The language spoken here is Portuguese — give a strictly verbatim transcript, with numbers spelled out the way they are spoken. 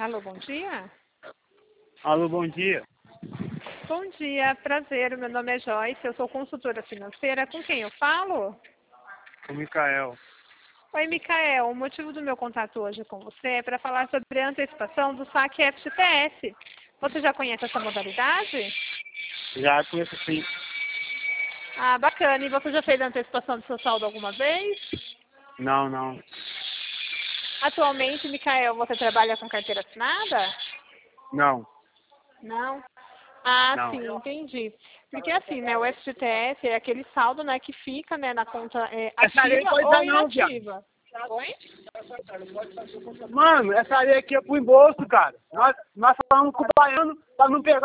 Alô, bom dia? Alô, bom dia. Bom dia, prazer. Meu nome é Joyce, eu sou consultora financeira. Com quem eu falo? O Micael. Oi, Micael. O motivo do meu contato hoje com você é para falar sobre a antecipação do saque F G T S. Você já conhece essa modalidade? Já conheço sim. Ah, bacana. E você já fez a antecipação do seu saldo alguma vez? Não, não. Atualmente, Micael, você trabalha com carteira assinada? Não. Não? Ah, Não. sim, entendi. Porque assim, né, o F G T S é aquele saldo, né, que fica, né, na conta é, Essa areia ativa pode ou dar não, viado. inativa. Oi? Mano, essa areia aqui é pro embolso, cara. Nós, nós falamos com o baiano pra não pegar